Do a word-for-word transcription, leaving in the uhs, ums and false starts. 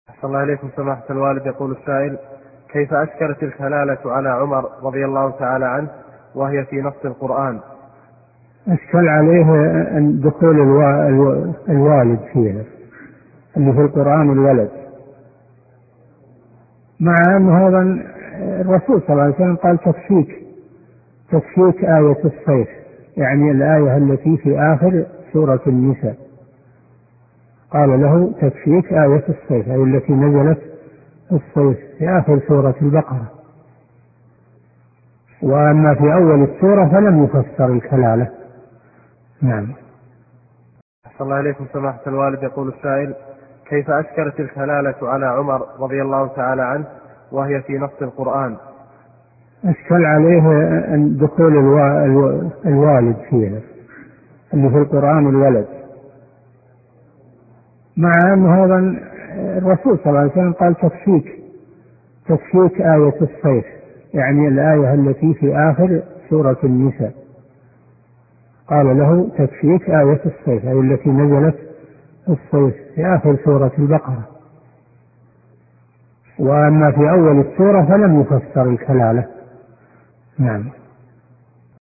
أحسن الله إليكم سماحة الوالد. يقول السائل: كيف أشكلت الكلالة على عمر رضي الله تعالى عنه وهي في نص القرآن؟ أشكل عليه أن دخول الوا... الوالد فيها، اللي في القرآن الولد، مع أنه هذا الرسول صلى الله عليه وسلم قال تكفيك تكفيك آية الصيف، يعني الآية التي في آخر سورة النساء، قال له تكفيك آية الصيف، أي التي نزلت في الصيف في آخر سورة البقرة. وأما في أول السورة فلم يفسر الكلالة. نعم. أحسن الله إليكم سماحة الوالد. يقول السائل: كيف أشكلت الكلالة على عمر رضي الله تعالى عنه وهي في نص القرآن؟ أشكل عليه أن دخول الوا... الوا... الوالد فيها، اللي في القرآن الولد، مع أنه هذا الرسول صلى الله عليه وسلم قال تكفيك تكفيك آية الصيف، يعني الآية التي في آخر سورة النساء، قال له تكفيك آية الصيف، أي التي نزلت في الصيف في آخر سورة البقرة. وأما في أول السورة فلم يفسر الكلالة. نعم.